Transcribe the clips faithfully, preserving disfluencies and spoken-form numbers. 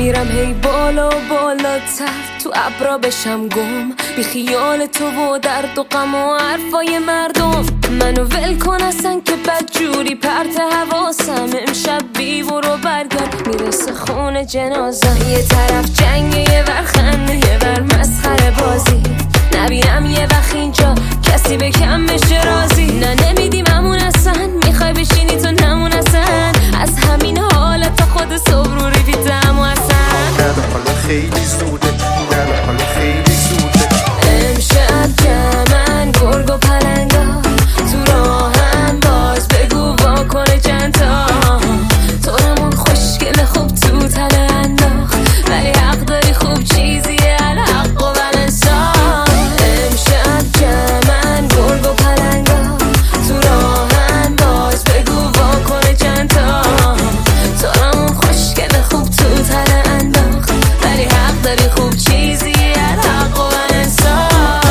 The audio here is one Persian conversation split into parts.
میرم هی بالا و بالاتر، تو ابرا بشم گم، بی خیال تو و درد و غم و حرفای مردم. منو ول کن اصلا که بدجوری پرت حواسم، امشب بی برو برگرد میرسه خونه جنازم. یه طرف جنگ، یه ور خنده، یه ور مسخره بازی. نبینم یه وقت اینجا کسی به کم بشه رازی. نه نمیدیم همون اصلا، میخوای بشینی تو نمون اصلا. از همین حالت تا خود صبح رو ریفیتم و اصلا نه حالا خیلی زوده، نه حالا خیلی زوده. امشب جمعن گرگ و پلنگا تو راهن، باز بگو وا کنه چند تا. تو همون خوشگل خوب تو تله انداخت، ولی حق داری خوب چیزیه الحق و بلنسان. امشب جمعن گرگ و پلنگا تو راهن، باز بگو وا کنه چند تا. تو همون خوشگل خوب تو تله انداخت، ولی حق داری خوب چیزیه الحق و بلنسان.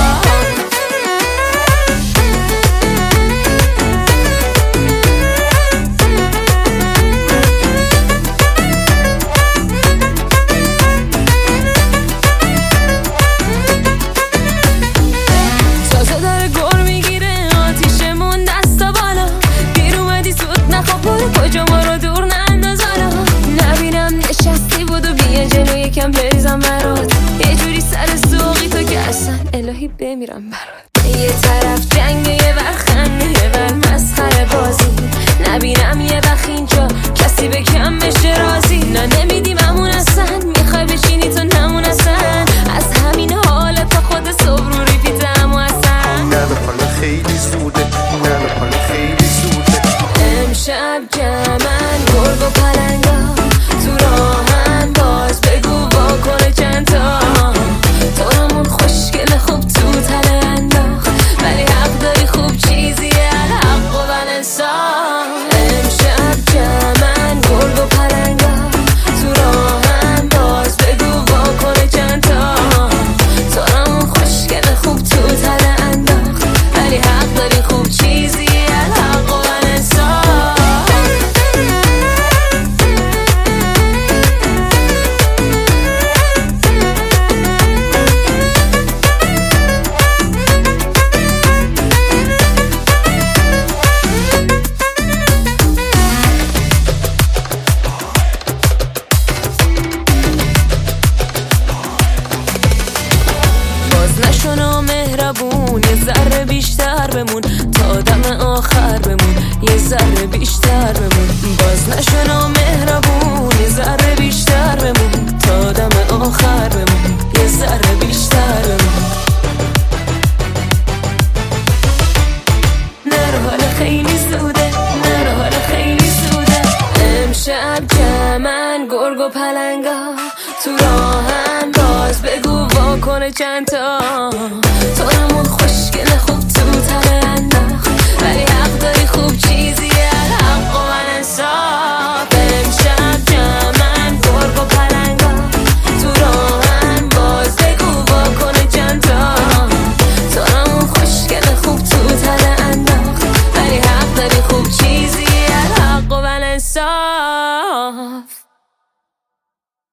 تازه داره گر میگیره آتیشمون دستا بالا. دیر اومدی زود نخوا برو کجا ما رو دور ننداز حالا. نبینم نشستی بودو بیا جلو یکم بریزم برات. یه جوری سر سوقی تو که اصلا الهی بمیرم برات. یه طرف جنگ، یه ور خنده، یه ور مسخره بازی. نبینم یه وقت اینجا کسی به کم بشه رازی. نه نمیدیم همون اصلا، میخوای بشینی تو نمون اصلا. از همین حالت تا خود صبح رو ریپیتم و اصلا نه حالا خیلی زوده، نه حالا خیلی زوده. امشب جمعن گرگ و پلنگا تو راهن، باز بگو وا کنه چند تا. تو همون خوشگل خوب تو تله انداخت، ولی حق داری خوب چیزیه الحق و بلنسان. امشب جمعن گرگ و پلنگا تو راهن، باز بگو وا کنه چند تا. تو همون خوشگل خوب تو تله انداخت، ولی حق داری خوب چیزیه الحق و بلنسان. باز نشو مهربون، یه ذره بیشتر بمون تا دم آخر بمون. یه ذره بیشتر بمون. باز نشو مهربون، یه ذره بیشتر بمون تا دم آخر بمون. یه ذره بیشتر بمون. نرو حالا خیلی زوده، نرو حالا خیلی زوده. امشب جمعن گرگ و پلنگا تو راهن، باز بگو وا کنه چند تا. تو همون خوشگل خوب تو تله انداخت، ولی